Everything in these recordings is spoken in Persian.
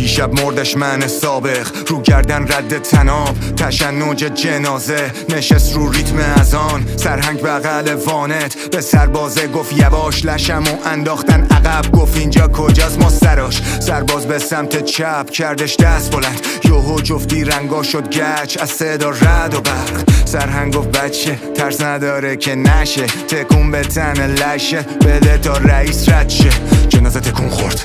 دیشب مردش من سابق، رو گردن رد تناب، تشنج جنازه، نشست رو ریتم اذان، سرهنگ بغل وانت، به سربازه گفت یواش، لشمو انداختن عقب، گفت اینجا کجاست ما سراش، سرباز به سمت چپ کردش دست بلند، یوهو جفتی رنگا شد گچ از صدا رد و برق، سرهنگ گفت بچه ترس نداره که نشه، تکون به تن لشه، بده تا رئیس رد شه. جنازه تکون خورد،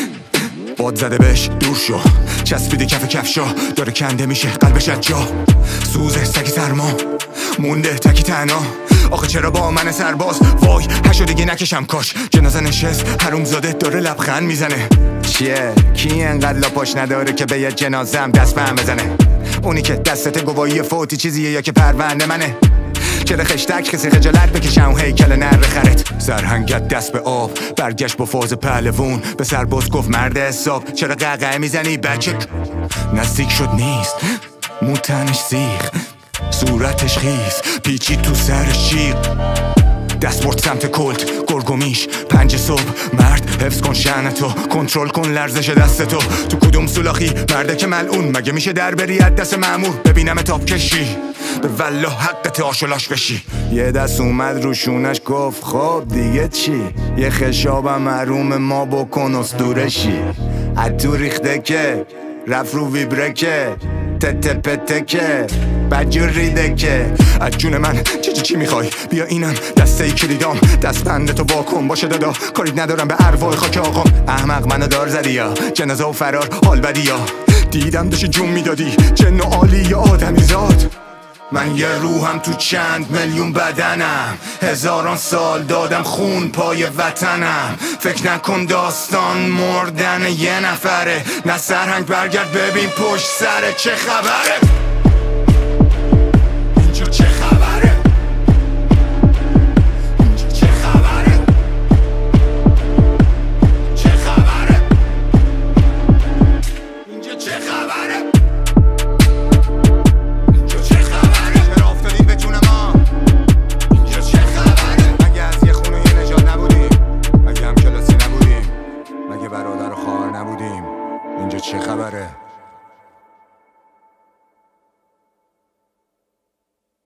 باد زده بهش دور شو، چسبیده کف کفشا، داره کنده میشه قلبش از جا، سوزه سکی سرما مونده تکی تنها، آخه چرا با من سرباز، وای هشو دیگه نکشم کاش. جنازه نشست حرومزاده داره لبخند میزنه، چیه کی انقدر لاپاش نداره که به یه جنازه هم دست بهم بزنه، اونی که دستت گواهی فوتی چیزیه یا که پرونده منه، چرا خشتک کسی خجالت بکشم و هیکل نر خرت. سرهنگت دست به آب برگشت با فاز پهلوون، به سرباز گفت مرد حساب چرا قهقه میزنی بچه، نزدیک شد نیست موتنش سیخ، صورتش خیز پیچی تو سرش شیر، دست برد سمت کلت گرگومیش، 5 صبح مرد حفظ کن شأنتو، کنترل کن لرزش دستتو، تو کدوم سولاخی مرده که ملعون، مگه میشه در بری از دست مأمور، ببینم تاب کشی به والله حقت آشلاش بشی. یه دست اومد روشونش گفت خب دیگه چی، یه خشابم محروم ما بکن اسطورشی، اتو ریخته که رفت رو ویبرکه، تته پته که بدجور ریده که، از جون من چی میخوای، بیا اینم دسته کلیدام، دست بندتو واکن باشه دادا، کاری ندارم به ارواح خاک آقام، احمق منو دار زدی یا جنازه و فرار حال بدی یا دیدم داشتی جون میدادی جن و عالی یا آدمی زاد، من یه روحم تو چند میلیون بدنم، هزاران سال دادم خون پای وطنم، فکر نکن داستان مردن یه نفره، نه سرهنگ برگرد ببین پشت سر چه خبره.